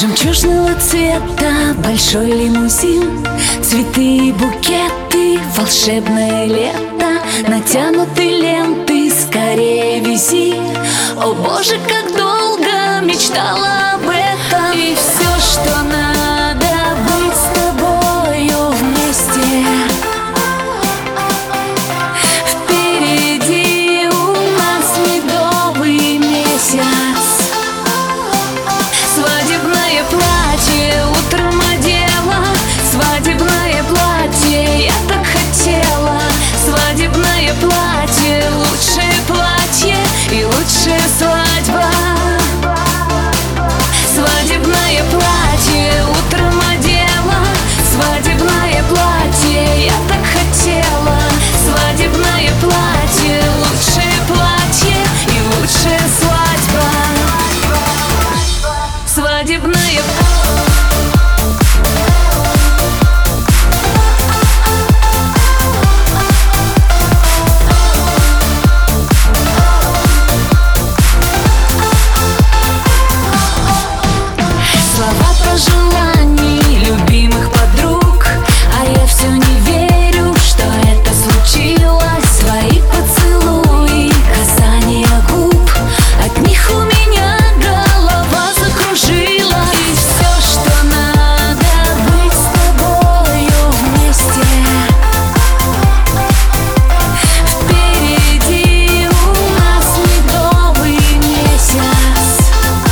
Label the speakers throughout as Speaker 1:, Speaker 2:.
Speaker 1: Жемчужного цвета большой лимузин, цветы и букеты, волшебное лето, натянуты ленты, скорее вези. О боже, как долго мечтала об этом. И все, что надо, быть с тобою вместе. Впереди у нас медовый месяц. Свадебное платье утром одела, свадебное платье, я так хотела. Свадебное платье, лучшее платье и лучшая свадьба. Свадебное платье утром одела, свадебное платье, я так хотела. Свадебное платье, лучшее платье и лучшая свадьба. Свадебное слова пожеланий любимых подруг, а я все не верю, что это случилось. Свои поцелуи, касания губ, от них у меня голова закружилась. И все, что надо, быть с тобою вместе. Впереди у нас медовый месяц.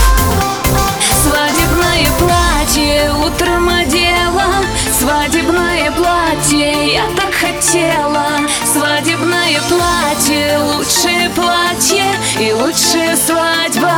Speaker 1: Свадебное платье утром одела, свадебное платье, я так хотела. Свадебное платье, лучшее платье и лучшая свадьба.